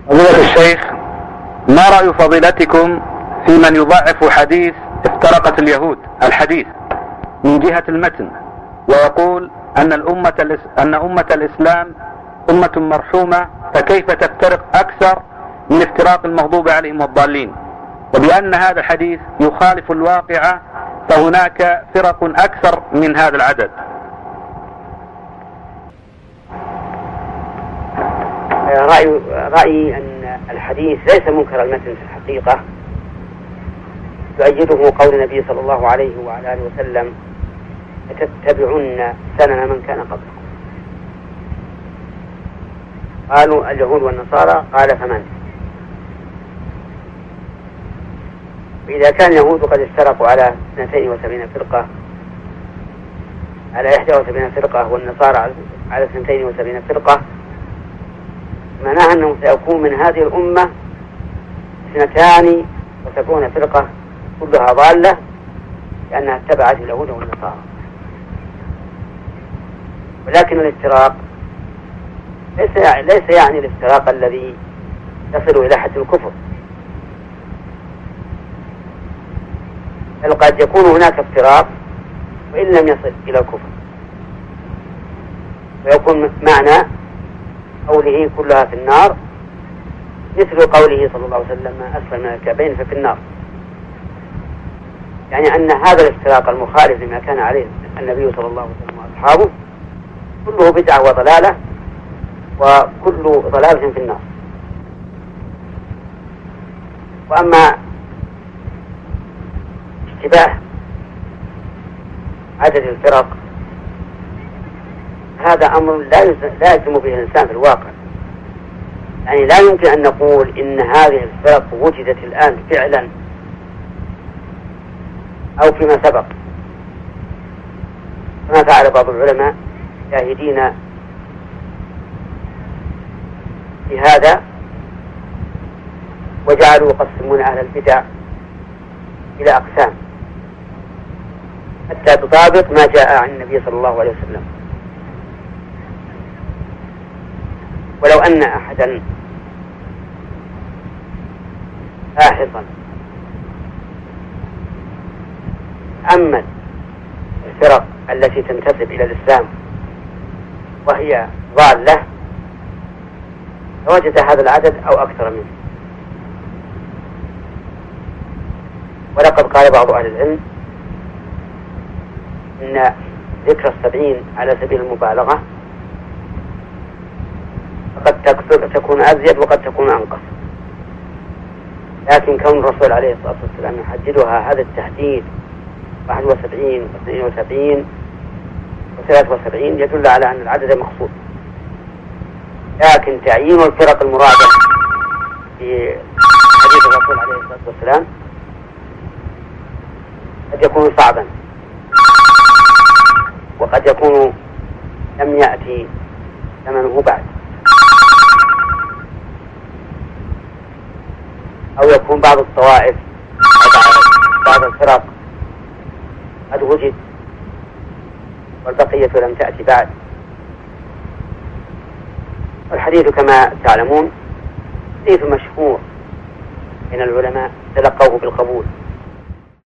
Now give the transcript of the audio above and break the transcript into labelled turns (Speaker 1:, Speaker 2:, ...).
Speaker 1: فضيلة الشيخ، ما رأي فضيلتكم في من يضعف حديث افترقت اليهود الحديث من جهة المتن، ويقول أن أمة الإسلام أمة مرحومة، فكيف تفترق أكثر من افتراق المغضوب عليهم والضالين، وبأن هذا الحديث يخالف الواقع، فهناك فرق أكثر من هذا العدد؟
Speaker 2: رأيي أن الحديث ليس منكر المتن في الحقيقة، يؤيده قول النبي صلى الله عليه وعلى آله وسلم: لتتبعن سنن من كان قبلكم. قالوا اليهود والنصارى، قال فمن؟ إذا كان اليهود قد افترقوا على 72 فرقة، على 71 فرقة، والنصارى على 72 فرقة، معناها أنه سيكون من هذه الأمة 72 فرقة كلها ضالة، لأنها اتبعت اليهود والنصارى. ولكن الافتراق ليس يعني الافتراق الذي يصل إلى حد الكفر، بل قد يكون هناك افتراق وإن لم يصل إلى الكفر، ويكون معنى قوله كلها في النار مثل قوله صلى الله عليه وسلم: ما أسفل من الكعبين ففي النار. يعني أن هذا الافتراق المخالف لما كان عليه النبي صلى الله عليه وسلم وأصحابه كله بدعة وضلالة، وكل ضلالة في النار. وأما اشتباه عدد الفرق، هذا أمر لا يلزم به الإنسان في الواقع. يعني لا يمكن أن نقول إن هذه الفرق وجدت الآن فعلا أو فيما سبق، كما فعل بعض العلماء جاهدين بهذا، وجعلوا يقسمون أهل البدع إلى أقسام حتى تطابق ما جاء عن النبي صلى الله عليه وسلم. ولو أن أحدا باحثا أمن الفرق التي تنتسب إلى الإسلام وهي ضالة فوجد هذا العدد أو أكثر منه. ولقد قال بعض أهل العلم إن ذكر 70 على سبيل المبالغة قد تكون أزيد وقد تكون أنقص، لكن كون الرسول عليه الصلاة والسلام يحددها هذا التحديد 71 و72 و73 يدل على أن العدد مقصود. لكن تعيين الفرق المرادة في حديث الرسول عليه الصلاة والسلام قد يكون صعبا، وقد يكون لم يأتي ثمنه بعد، أو يكون بعض الطوائف أو بعض الفرق قد وجد والبقية لم تأتي بعد. والحديث كما تعلمون حديث مشهور من العلماء تلقوه بالقبول،